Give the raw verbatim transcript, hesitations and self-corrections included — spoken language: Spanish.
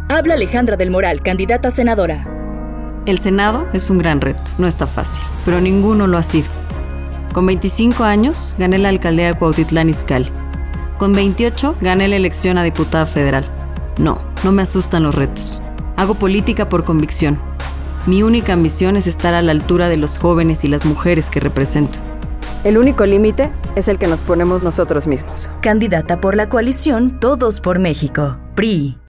Habla Alejandra del Moral, candidata a senadora. El Senado es un gran reto, no está fácil, pero ninguno lo ha sido. Con veinticinco años, gané la alcaldía de Cuautitlán Izcalli. Con veintiocho, gané la elección a diputada federal. No, no me asustan los retos. Hago política por convicción. Mi única ambición es estar a la altura de los jóvenes y las mujeres que represento. El único límite es el que nos ponemos nosotros mismos. Candidata por la coalición Todos por México, P R I.